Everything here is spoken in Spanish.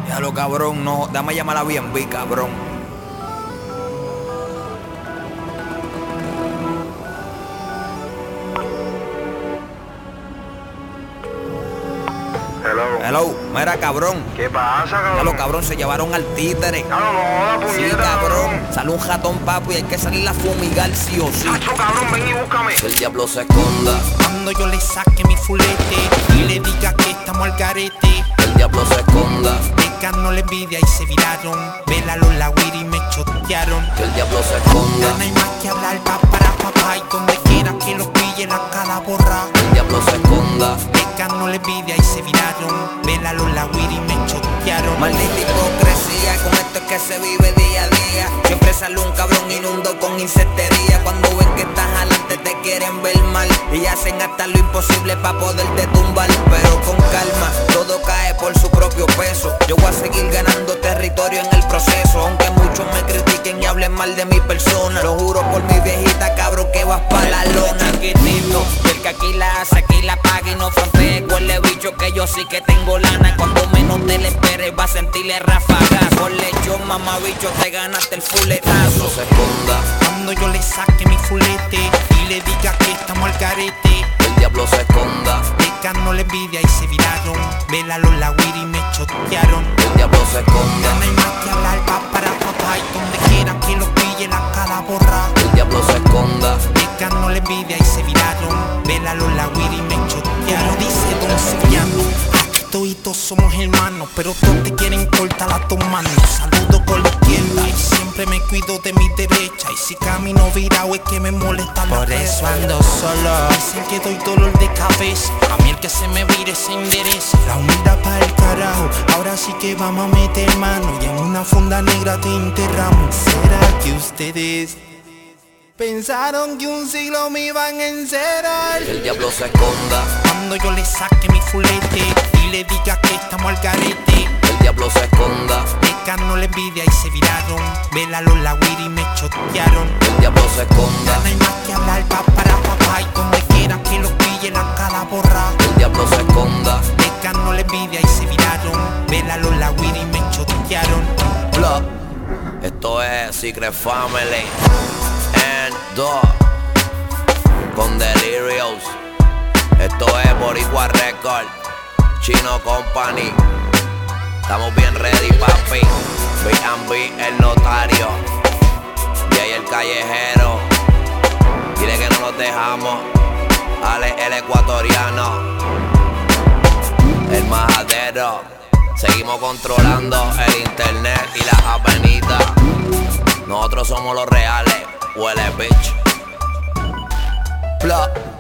Ya lo cabrón, no, dame llamar a BNB, cabrón. Hello, mira cabrón. ¿Qué pasa, cabrón? Ya lo cabrón, se llevaron al títere. No, no, puñeta. Sí, cabrón. Sale un ratón, papo, y hay que salir a fumigar sí o sí. Hacho, cabrón, ven y búscame. Que el diablo se esconda. Cuando yo le saque mi fulete y le diga que estamos al garete, Que el diablo se esconda. no la envidia y se viraron. Vélalo la Wiri y me chotearon. Que el diablo se esconda. No hay más que hablar, pa' para papá. Y donde quiera que los pille la cara borra. Que el diablo se esconda. No la envidia y se viraron. Vélalo la Wiri y me chotearon. Maldita hipocresía, con esto es que se vive día a día. Siempre sale un cabrón inundo con insectería. Cuando ven que estás adelante te quieren ver mal y hacen hasta lo imposible pa' poderte tumbar. Pero con calma, todo cae por su propio peso. Yo voy a seguir ganando territorio en el proceso, aunque muchos me critiquen y hablen mal de mi persona. Lo juro por mi viejita, cabrón, que vas pa' la lona. Chiquitito, el que aquí la hace, aquí la paga y no frontee. Huele bicho que yo sí que tengo lana. Cuando menos te le esperes va a sentirle ráfagas. Por lechón, mamá bicho, te ganaste el fuletazo. No se esconda. Cuando yo le saque mi fulete y le diga que estamos al garete, el diablo se esconda. no la envidia y se viraron. Vélalo la Wiri y me chotearon. El diablo se esconda. No hay más que hablar, pa' para papá. Y donde quiera que los pille la cara borra. El diablo se esconda. no la envidia y se viraron. Vélalo la Wiri y me chotearon. Dice Don Sevillano, aquí toditos somos hermanos, pero todos te quieren cortar a tus manos. Saludo con la izquierda y siempre me cuido de mi derecha. Y si camino virado es que me molesta la por eso ando solo. Dicen que doy dolor de cabeza. A mí el que se me vire se endereza. La humildad para el carajo. Ahora sí que vamos a meter mano y en una funda negra te enterramos. ¿Será que ustedes pensaron que un siglo me iban a encerrar? Que el diablo se esconda. Cuando yo le saque mi fulete y le diga que estamos al garete, el diablo se esconda. no la envidia y se viraron. Vélalo la Wiri y me chotearon. El diablo se esconda. No hay más que hablar, pa' para papá. Y donde quiera que los pille la cara borra. El diablo se esconda. no la envidia y se viraron. Vélalo la Wiri y me chotearon. Blah. Esto es Secret Family and Dog con Delirious. Esto es Boricua Record, Chino Company. Estamos bien ready, papi. B&B, el notario. Jay el callejero. Dile que no nos dejamos. Ale el ecuatoriano. El majadero. Seguimos controlando el internet y las avenidas. Nosotros somos los reales. Huele bitch. Plug.